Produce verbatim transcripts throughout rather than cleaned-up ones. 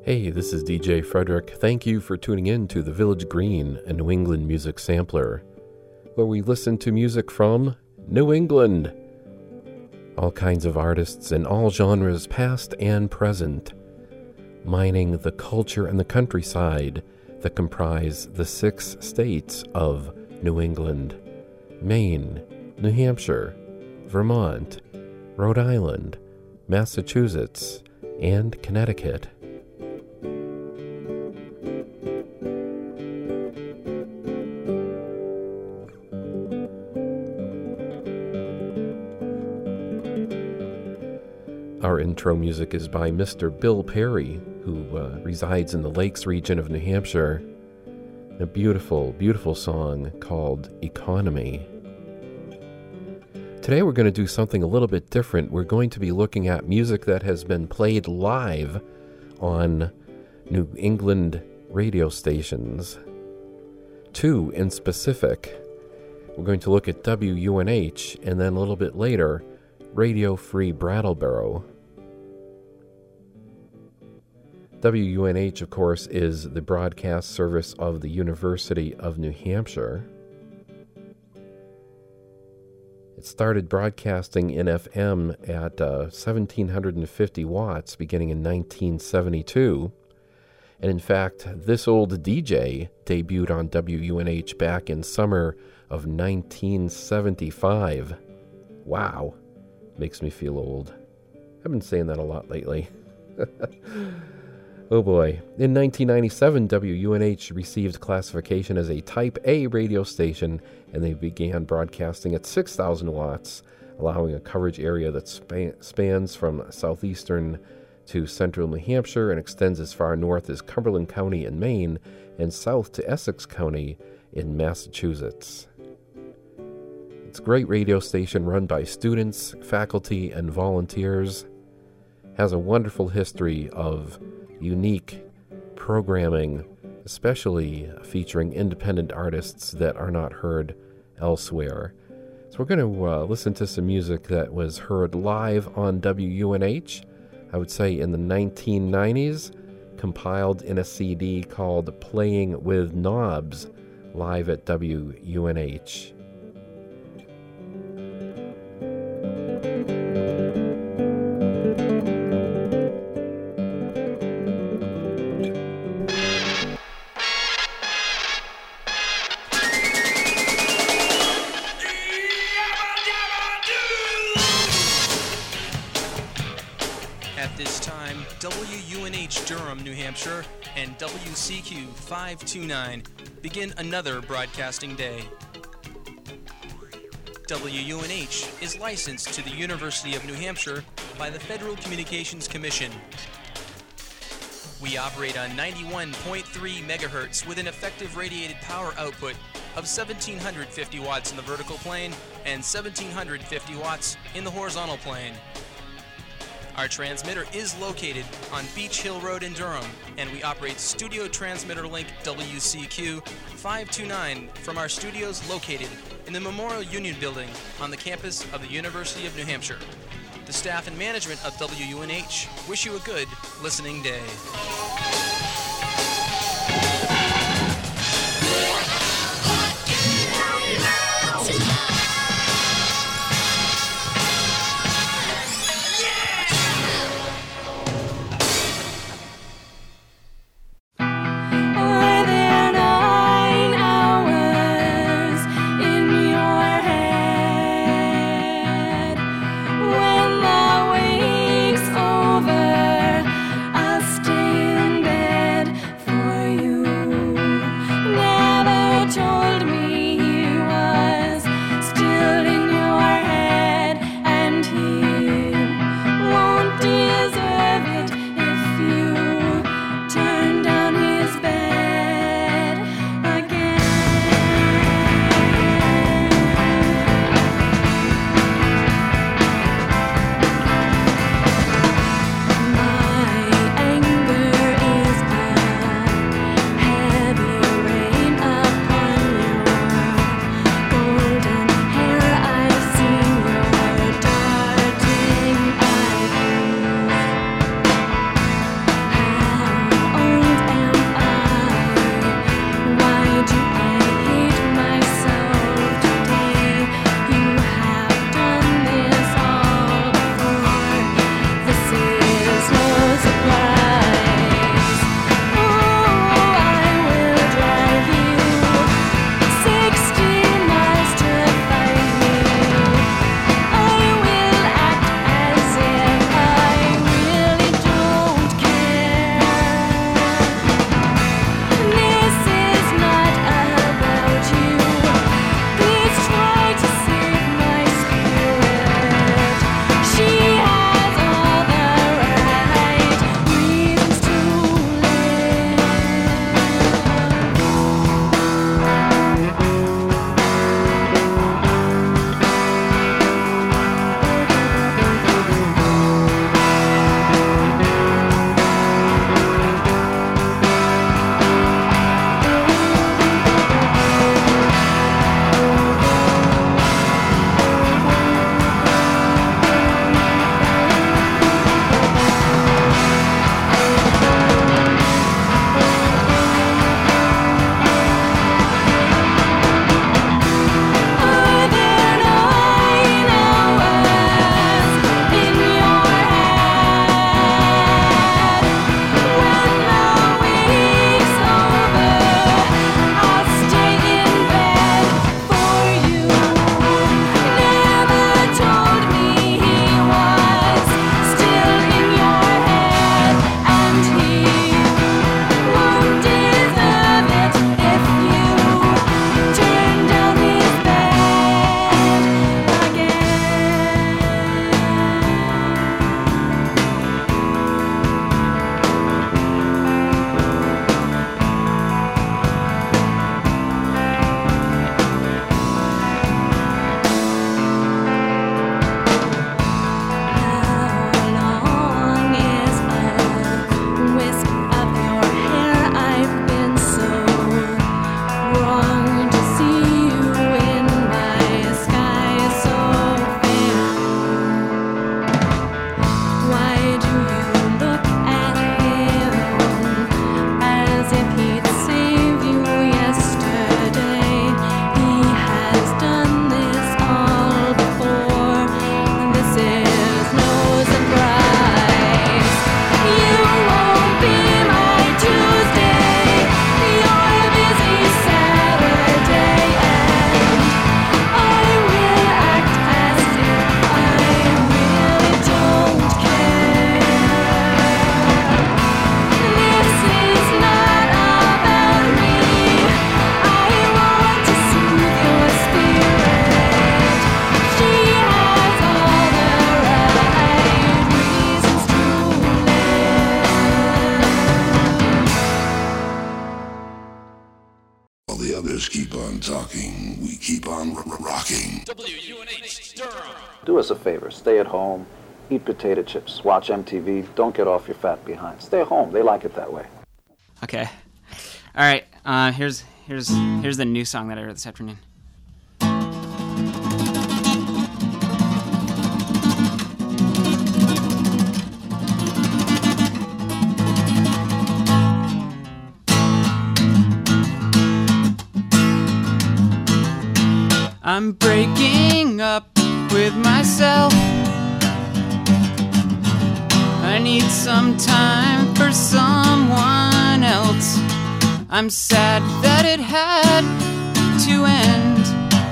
Hey, this is D J Frederick. Thank you for tuning in to The Village Green, a New England music sampler, where we listen to music from New England. All kinds of artists in all genres, past and present, mining the culture and the countryside that comprise the six states of New England: Maine, New Hampshire, Vermont, Rhode Island, Massachusetts, and Connecticut. Our intro music is by Mister Bill Perry, who uh, resides in the Lakes region of New Hampshire. A beautiful, beautiful song called Economy. Today we're going to do something a little bit different. We're going to be looking at music that has been played live on New England radio stations. Two in specific. We're going to look at W U N H, and then a little bit later, Radio Free Brattleboro. W U N H, of course, is the broadcast service of the University of New Hampshire. It started broadcasting in F M at uh, one thousand seven hundred fifty watts beginning in nineteen seventy-two. And in fact, this old D J debuted on W U N H back in summer of nineteen seventy-five. Wow. Makes me feel old. I've been saying that a lot lately. Oh boy. In nineteen ninety-seven, W U N H received classification as a Type A radio station, and they began broadcasting at six thousand watts, allowing a coverage area that span- spans from southeastern to central New Hampshire and extends as far north as Cumberland County in Maine and south to Essex County in Massachusetts. It's a great radio station run by students, faculty, and volunteers. Has a wonderful history of unique programming, especially featuring independent artists that are not heard elsewhere. So we're going to uh, listen to some music that was heard live on W U N H, I would say in the nineteen nineties, compiled in a C D called Playing with Knobs, live at W U N H. New Hampshire and W C Q five twenty-nine begin another broadcasting day. W U N H is licensed to the University of New Hampshire by the Federal Communications Commission. We operate on ninety-one point three megahertz with an effective radiated power output of one thousand seven hundred fifty watts in the vertical plane and one thousand seven hundred fifty watts in the horizontal plane. Our transmitter is located on Beach Hill Road in Durham, and we operate Studio Transmitter Link W C Q five twenty-nine from our studios located in the Memorial Union Building on the campus of the University of New Hampshire. The staff and management of W U N H wish you a good listening day. Over, I'll stay in bed. on talking, we keep on r- r- rocking. W U N H Durham. Do us a favor, stay at home, eat potato chips, watch M T V, don't get off your fat behind. Stay home, they like it that way. Okay. All right, uh, here's here's here's the new song that I wrote this afternoon. I'm breaking up with myself. I need some time for someone else. I'm sad that it had to end.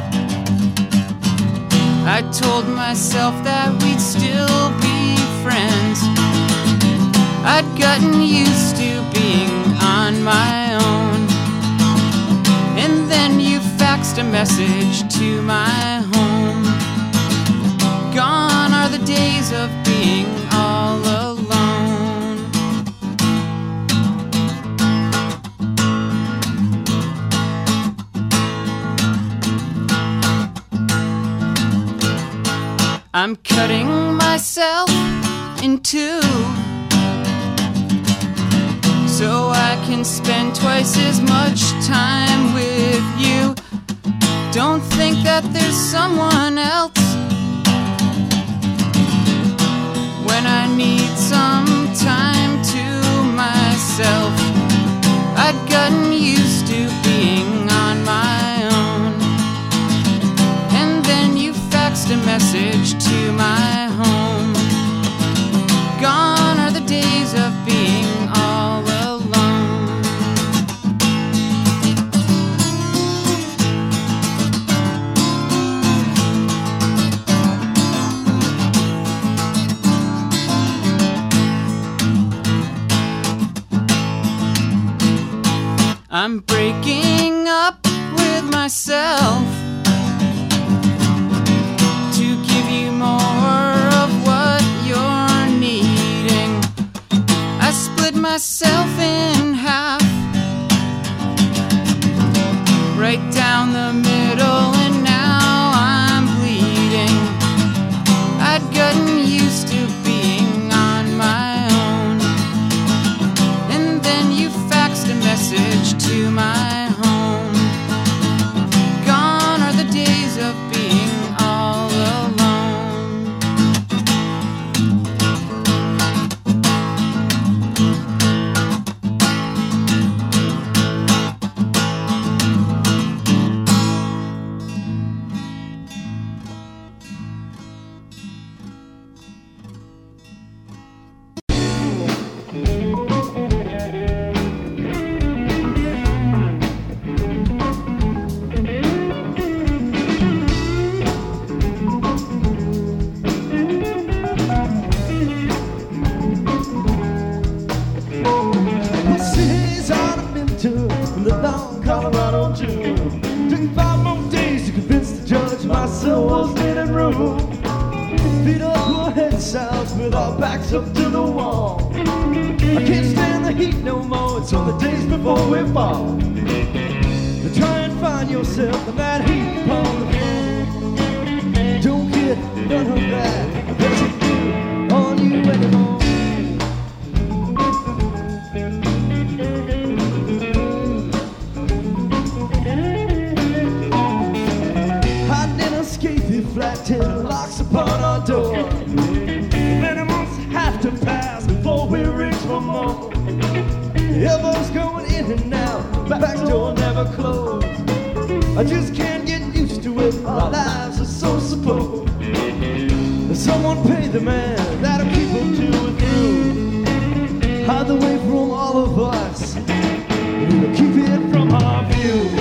I told myself that we'd still be friends. I'd gotten used to being on my own. And then you faxed a message to my home. Gone are the days of being all alone. I'm cutting myself in two so I can spend twice as much time with you. Don't think that there's someone else when I need some time to myself. I'd gotten used to being on my own. And then you faxed a message to my home. Gone are the days of being all alone. I'm breaking up with myself to give you more of what you're needing. I split myself in half, right down the middle, and now I'm bleeding. I'd gotten used to being on my own. And then you faxed a message to my home. Gone are the days of being all alone. Cities I've been to from the long Colorado June. Took five more days to convince the judge my soul was in room. Feet up, poor head south with our backs up to the wall. I can't stand the heat no more, it's on the days before we fall. To try and find yourself in that heat upon the floor. Don't get none of that, there's a fool on you anymore. Flat ten locks upon our door. Many months have to pass before we reach for more. Elbows going in and out, back door never closed. I just can't get used to it, our lives are so supposed. Someone pay the man that'll keep them to it through. Hide away from all of us, we'll keep it from our view.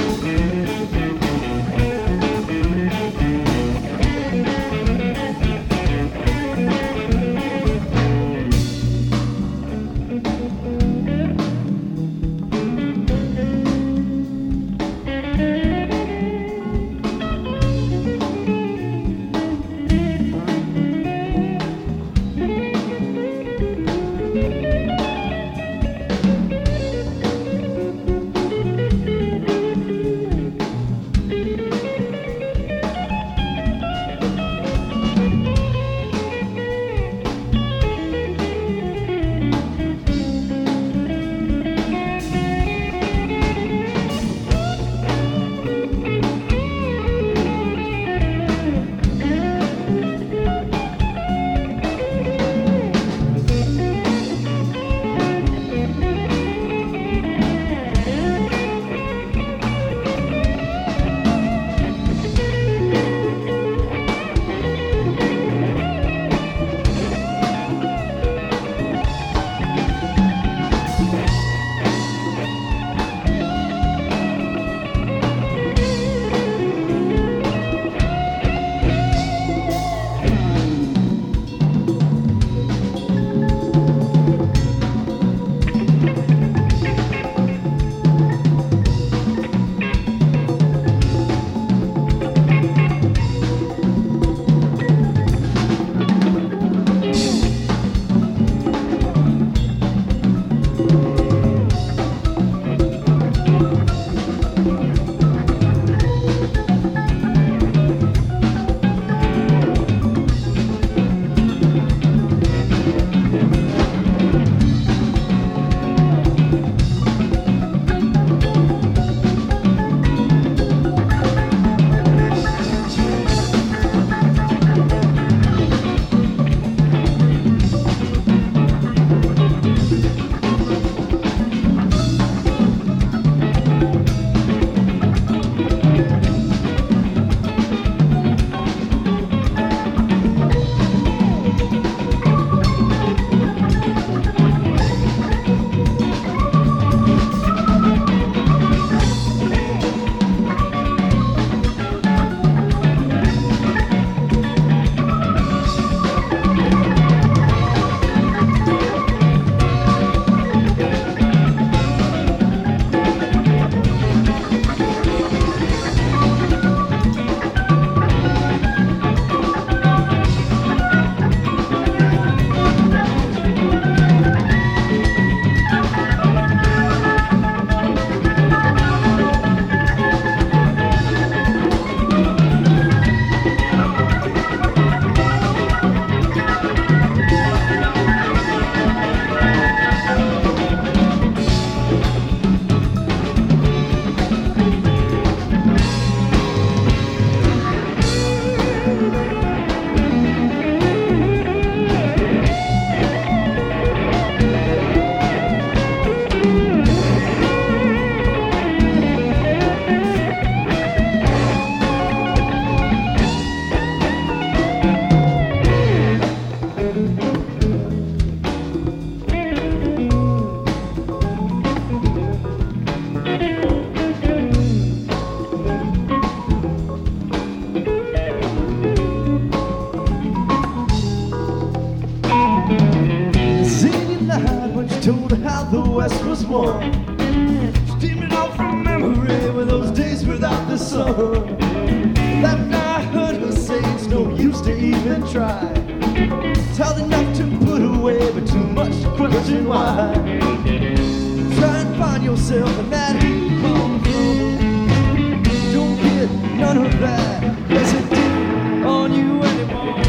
told her how the West was won. Steaming off from memory with those days without the sun. That night I heard her say it's no use to even try. It's hard enough to put away, but too much to question why. Try and find yourself in that heat from floor. Don't get none of that hesitate on you anymore.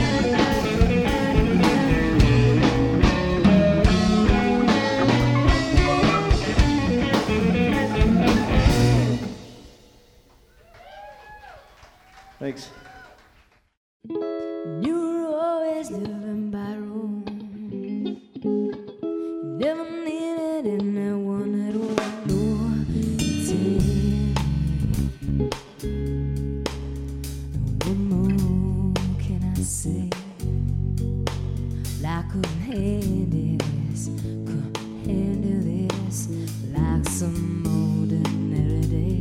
Thanks. You were always living by rules. Never needed anyone at all. What more can I say? Like I couldn't handle this, couldn't handle this like some ordinary day.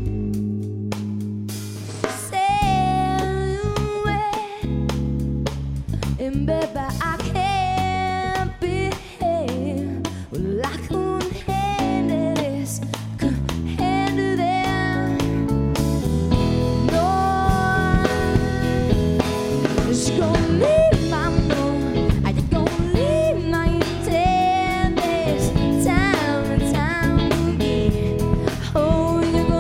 And baby, I can't behave. Well, I couldn't handle this, couldn't handle that. No, it's gonna leave my moon. I just gonna leave my ten days, time and time again. Oh, you're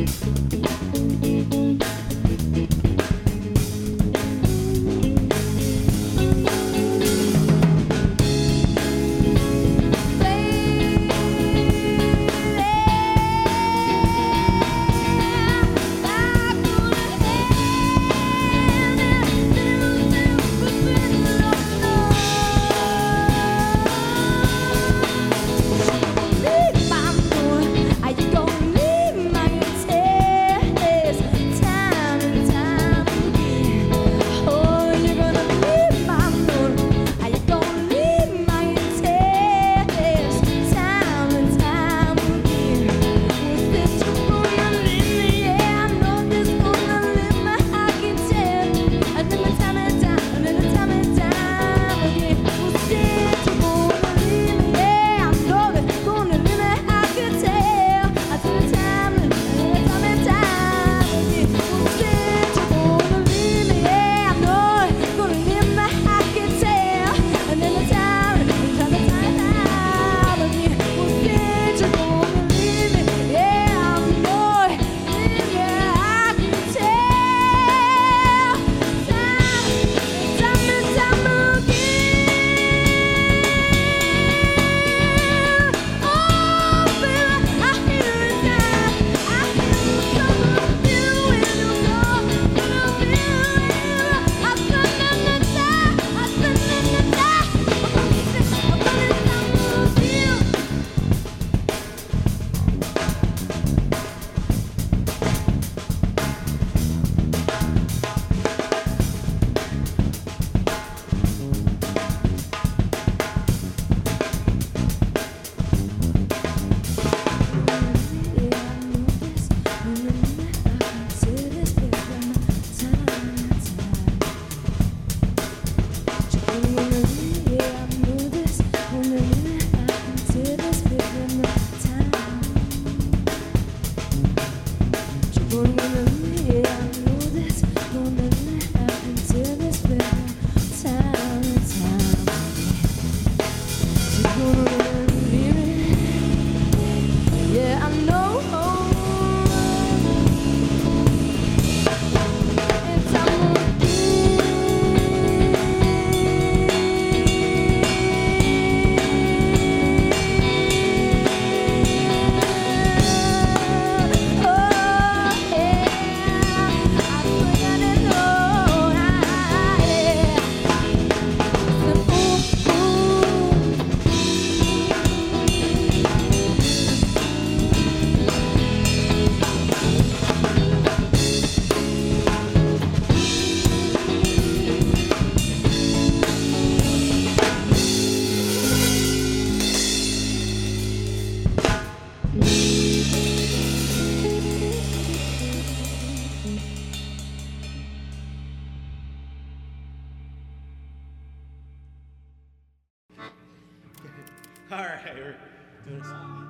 All right, we're doing a song.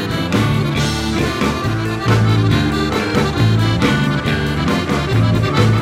Thank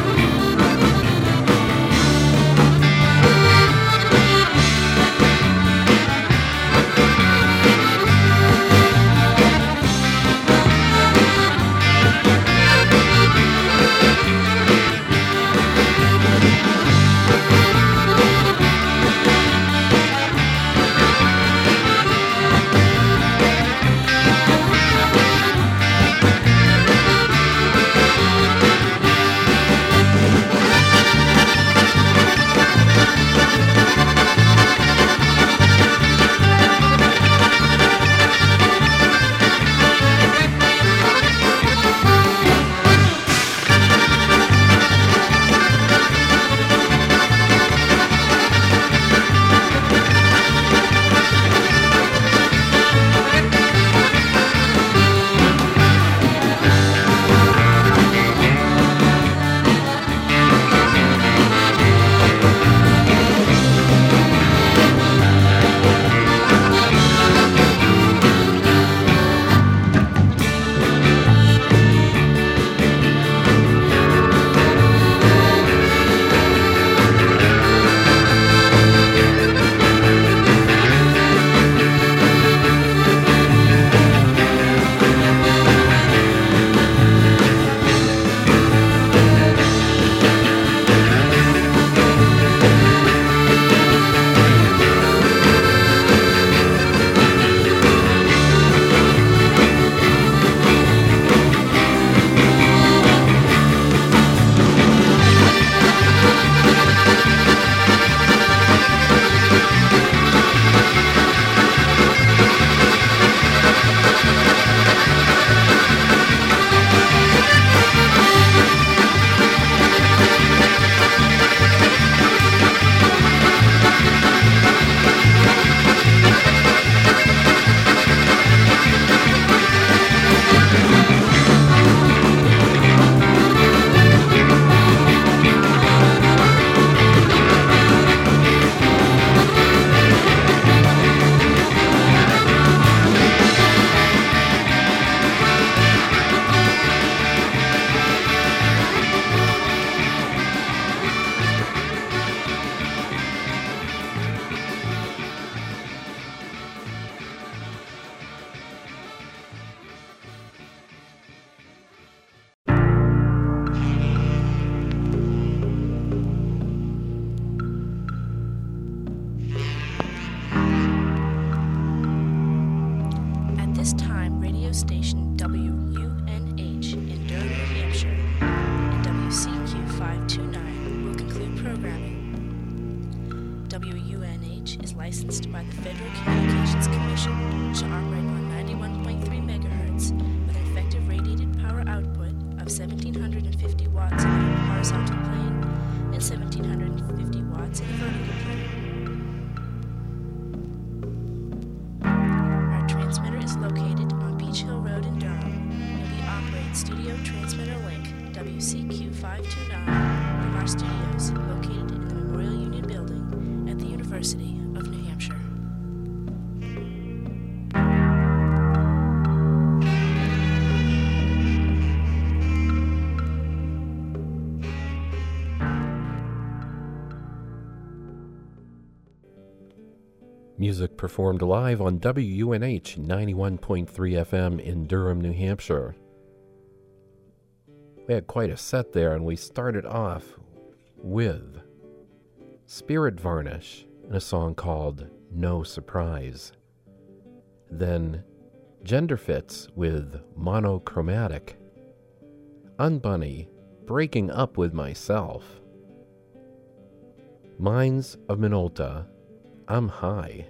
radio station W U N H in Durham, New Hampshire, and W C Q five two nine will conclude programming. W U N H is licensed by the Federal Communications Commission to operate on ninety-one point three megahertz with an effective radiated power output of seventeen fifty watts in the horizontal plane and seventeen fifty watts in the vertical plane. Our transmitter is located on Beach Hill Road in Durham, and we operate Studio Transmitter Link W C Q five two nine from our studios located in the Memorial Union Building at the University of New Hampshire. Music performed live on W U N H ninety-one point three F M in Durham, New Hampshire. We had quite a set there, and we started off with Spirit Varnish and a song called No Surprise. Then Genderfits with Monochromatic. Unbunny, Breaking Up With Myself. Minds of Minolta, I'm High.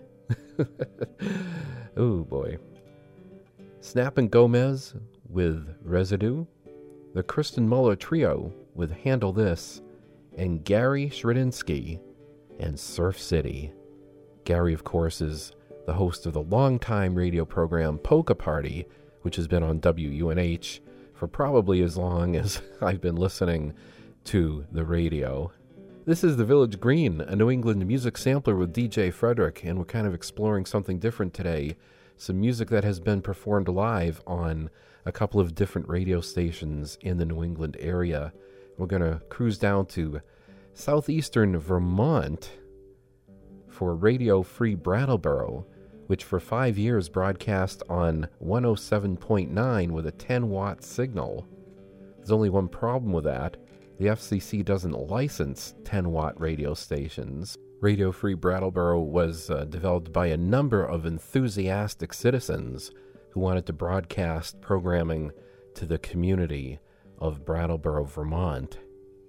Oh boy. Snap and Gomez with Residue. The Kristen Muller Trio with Handle This. And Gary Shredinsky and Surf City. Gary, of course, is the host of the longtime radio program Polka Party, which has been on W U N H for probably as long as I've been listening to the radio. This is The Village Green, a New England music sampler with D J Frederick, and we're kind of exploring something different today. Some music that has been performed live on a couple of different radio stations in the New England area. We're going to cruise down to southeastern Vermont for Radio Free Brattleboro, which for five years broadcast on one oh seven point nine with a ten watt signal. There's only one problem with that. The F C C doesn't license ten watt radio stations. Radio Free Brattleboro was uh, developed by a number of enthusiastic citizens who wanted to broadcast programming to the community of Brattleboro, Vermont.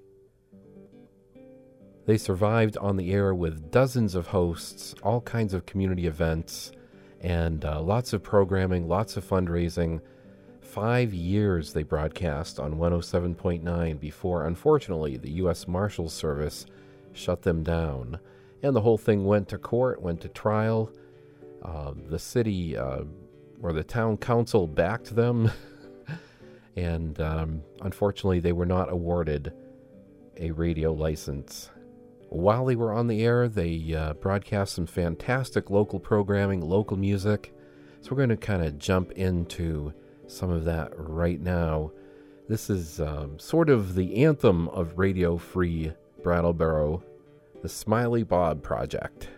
They survived on the air with dozens of hosts, all kinds of community events, and uh, lots of programming, lots of fundraising. Five years they broadcast on one oh seven point nine before, unfortunately, the U S Marshals Service shut them down. And the whole thing went to court, went to trial. Uh, the city, uh, or the town council backed them. and um, unfortunately, they were not awarded a radio license. While they were on the air, they uh, broadcast some fantastic local programming, local music. So we're going to kind of jump into some of that right now. This is um, sort of the anthem of Radio Free Brattleboro, the Smiley Bob Project.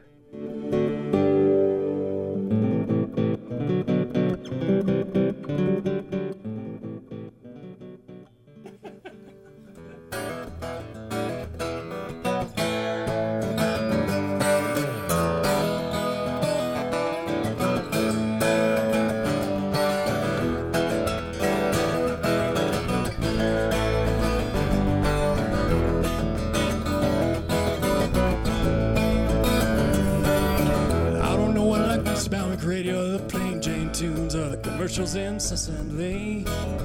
Incessantly.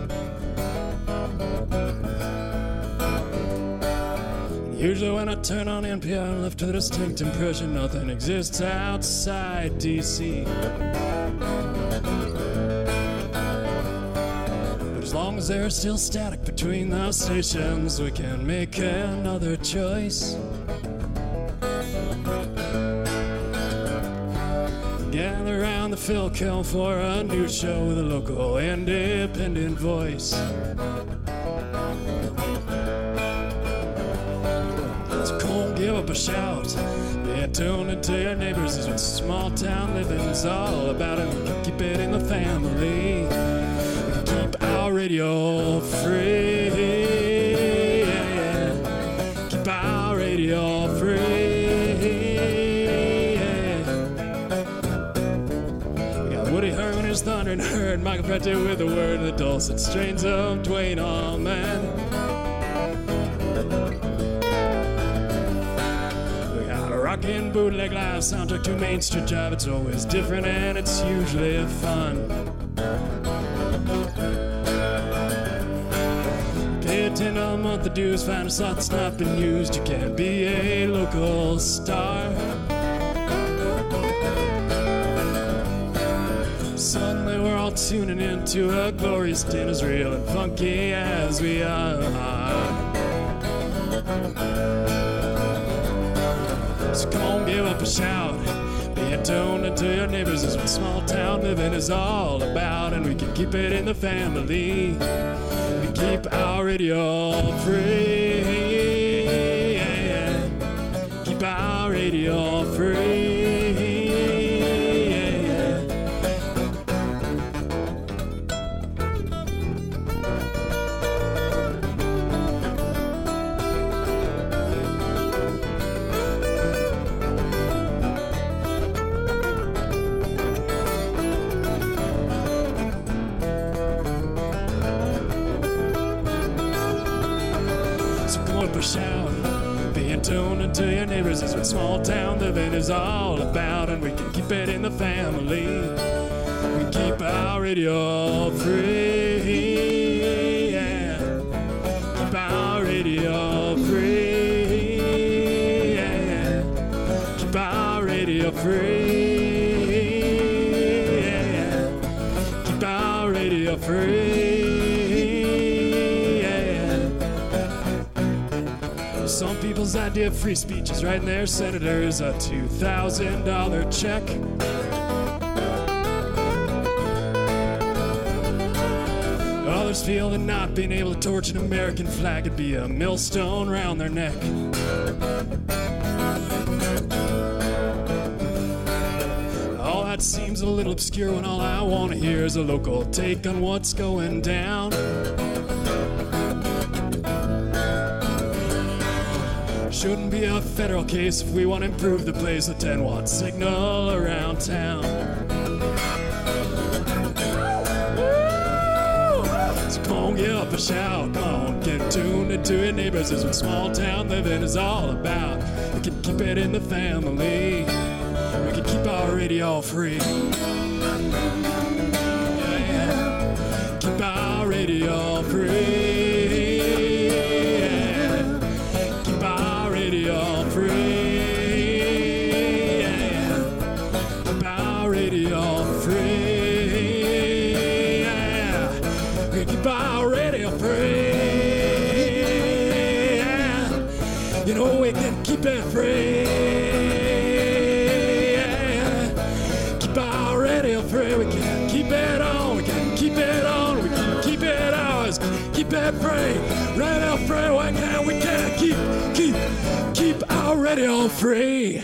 Usually when I turn on N P R, I'm left with a distinct impression nothing exists outside D C. But as long as there's still static between those stations, we can make another choice. Gather around the Phil Kell for a new show with a local independent voice. So come give up a shout. Yeah, tune into your neighbors. Is what small town living's all about. And we can keep it in the family. We can keep our radio free. Yeah. Keep our radio free. Thunder Aaron Hurd, Michael Prete with a word of the dulcet strains of Dwayne Allman. We got a rockin' bootleg live soundtrack to Main Street Drive. It's always different and it's usually fun. Pay a ten a month, the dues, find a slot that's not been used. You can't be a local star. Suddenly we're all tuning into a glorious din as real and funky as we are. So come on, give up a shout. Be a tone to your neighbors is what small town living is all about. And we can keep it in the family. We keep our radio free. Yeah. Keep our radio free. Shout, being tuned to your neighbors is what small town living is all about, and we can keep it in the family. We keep our radio free, yeah. Keep our radio free, yeah. Keep our radio free, yeah. Keep our radio free. Some people's idea of free speech is writing their senators a two thousand dollar check. Others feel that not being able to torch an American flag would be a millstone round their neck. All that seems a little obscure when all I want to hear is a local take on what's going down. Shouldn't be a federal case if we want to improve the place. A ten watt signal around town. So come on, give up a shout. Come on, get tuned into your neighbors. Is what small town living is all about. We can keep it in the family. We can keep our radio free. Yeah, yeah. Keep our radio free. Radio free, yeah. Keep our radio free, yeah. We keep our radio free, yeah. You know we can keep it free, yeah. Keep our radio free. We can keep it on. We can keep it on. We can keep it ours. Keep it free. Radio free. We can. We can keep keep. Keep our radio free.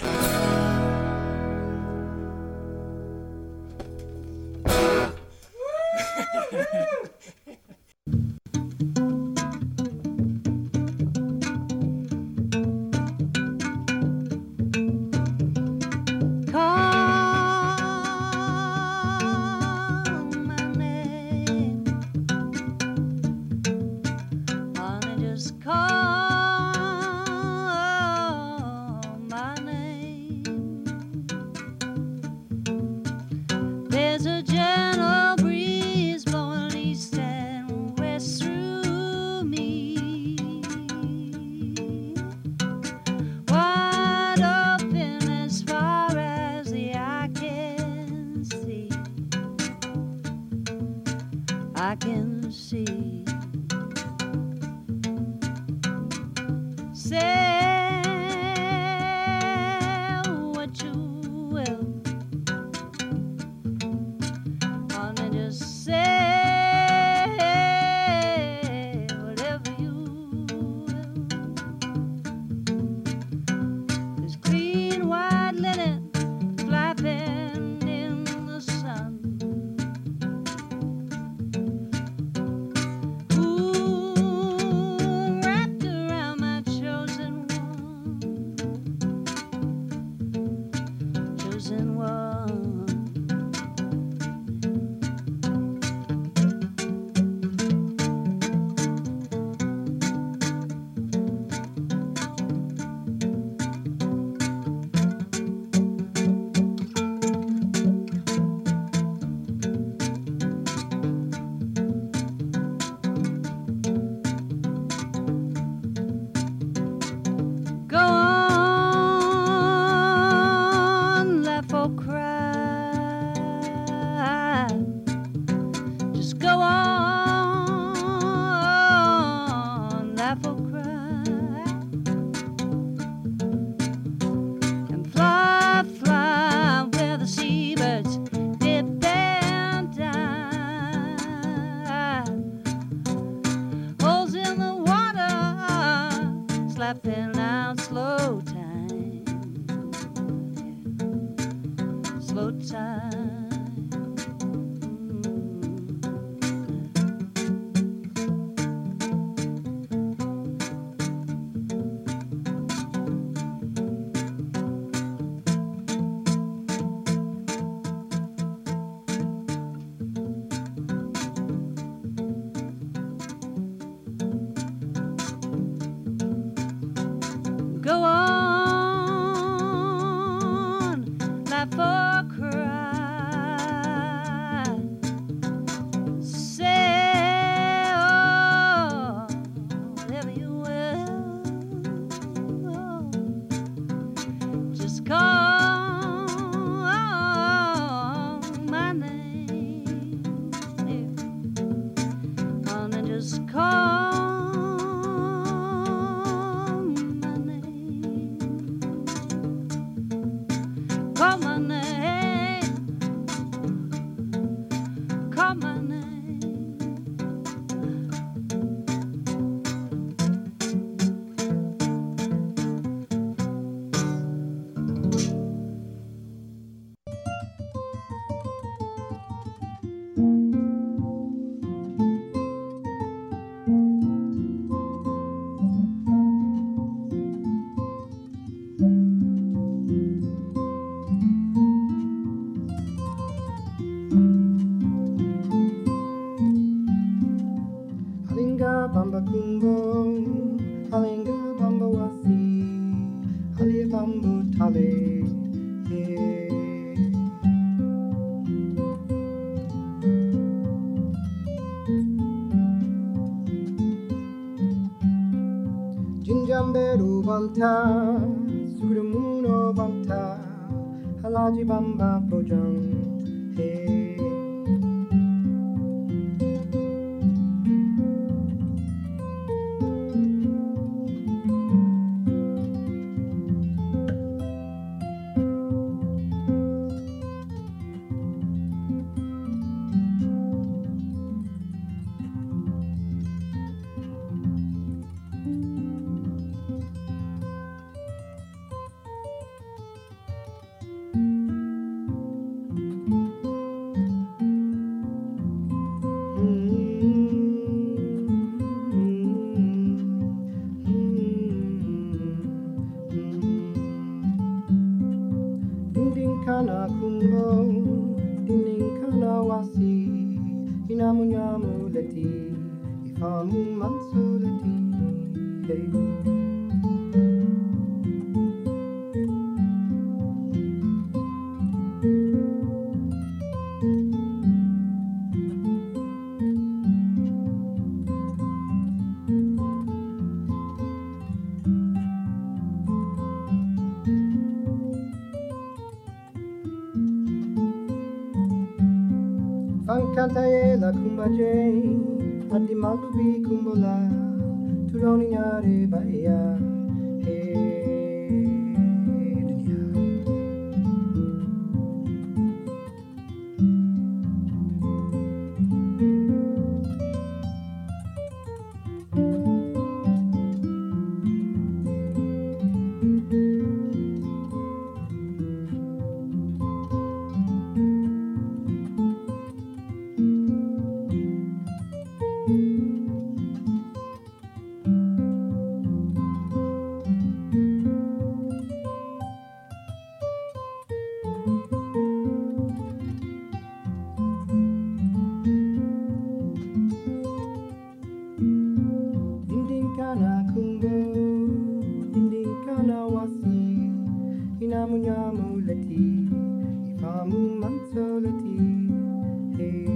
your time. Go on, laugh or cry. Say oh, whatever you will. Just call my name, yeah. And then just call. Call my name, call my name. Halinga bamba kumbo, halinga bamba wasi, halia bambu tale, yeah. Jinjamberu banta, sugurumuno banta, halaji bamba bojang, hey. Dinding kana kumbo, dinding kana wasi, inamu nyamu leti, ifamu manso leti, hey. Fankantaye la kumbaje, adi malubi kumbola, turoni nyare baya, hey dunia. Dinding kana kumbo, dinding kana wasi, inamu nyamu leti, ifamu manso leti, hey.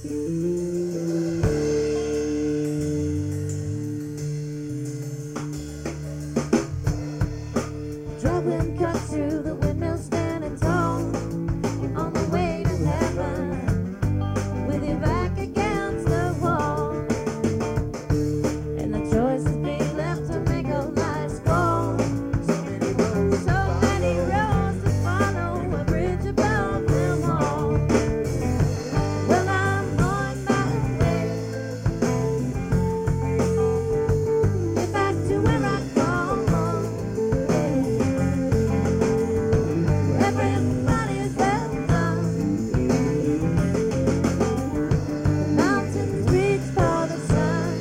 Traveling cut through the window, standing tall on the way to heaven, with your back against the wall, and the choice is being left to make a life's goal. So many roads to follow, a bridge above them all. Well, I'm going my way, get back to where I come from. Everybody's welcome. Mountains reach for the sun.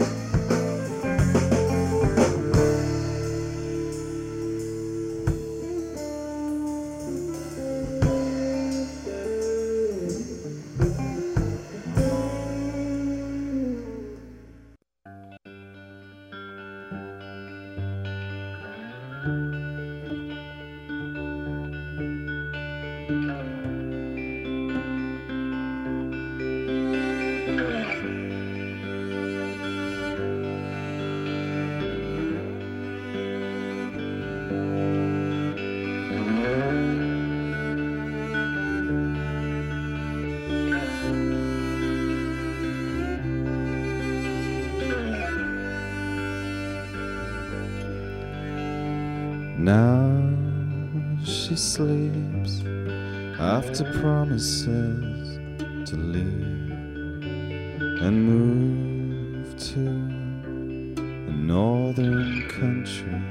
Now she sleeps after promises to leave and move to a northern country.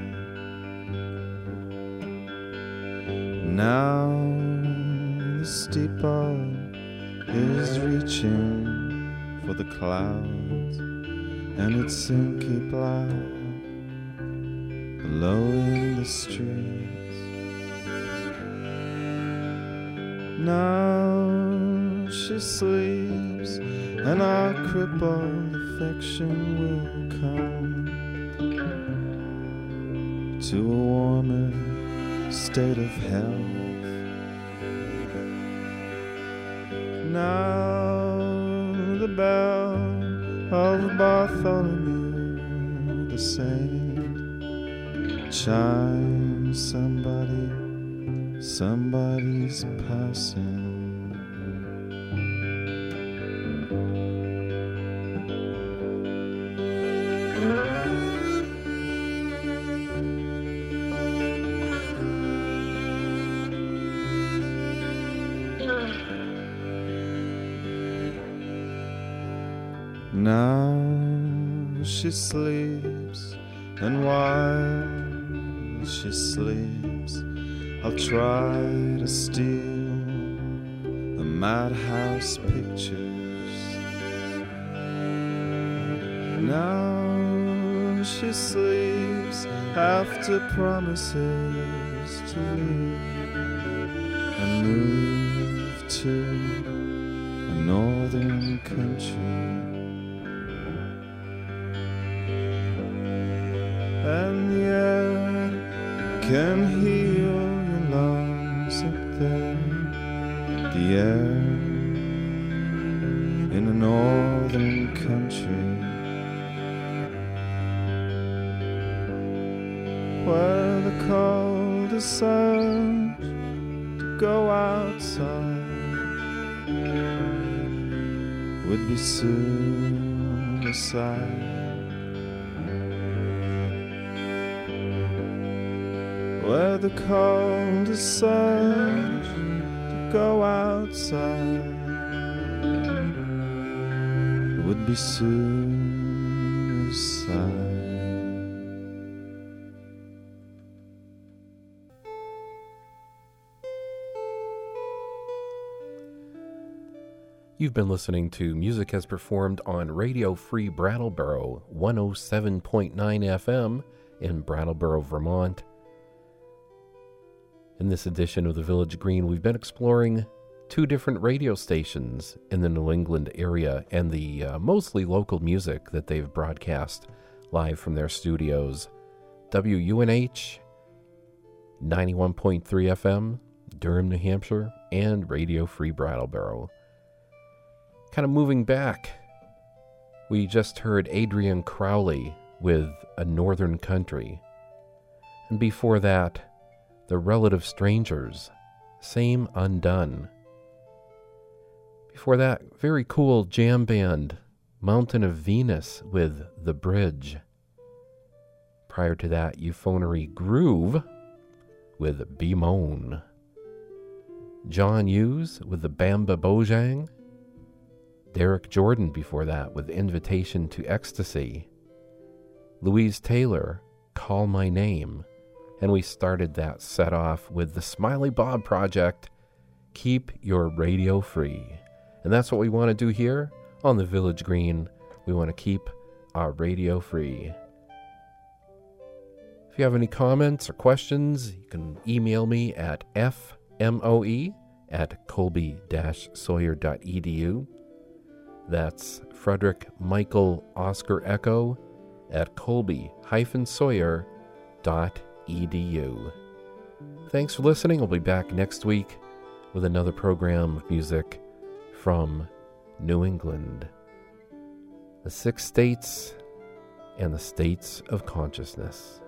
Now the steeple is reaching for the clouds, and it's inky black below in the streets. Now she sleeps, and our crippled affection will come to a warmer state of health. Now the bell of Bartholomew the Saint chimes. Somebody, somebody's passing. Now she sleeps, and while she sleeps, I'll try to steal the madhouse pictures. Now she sleeps after promises to leave and move to a northern country. And the air can heal your lungs up there. The air in a northern country, where the cold is such to go outside would be suicide. Where the cold is such to go outside would be suicide. You've been listening to Music as Performed on Radio Free Brattleboro, one oh seven point nine F M in Brattleboro, Vermont. In this edition of The Village Green, we've been exploring two different radio stations in the New England area and the uh, mostly local music that they've broadcast live from their studios. W U N H, ninety-one point three F M, Durham, New Hampshire, and Radio Free Brattleboro. Kind of moving back, we just heard Adrian Crowley with A Northern Country. And before that, The Relative Strangers, Same Undone. Before that, very cool jam band, Mountain of Venus with The Bridge. Prior to that, Euphoniary Groove with Bemoan. John Hughes with the Bamba Bojang. Derek Jordan before that with Invitation to Ecstasy. Louise Taylor, Call My Name. And we started that set off with the Smiley Bob Project, Keep Your Radio Free. And that's what we want to do here on the Village Green. We want to keep our radio free. If you have any comments or questions, you can email me at fmoe at colby dash sawyer dot e d u. That's Frederick Michael Oscar Echo at colby dash sawyer dot e d u. Thanks for listening. I'll be back next week with another program of music from New England, the six states and the states of consciousness.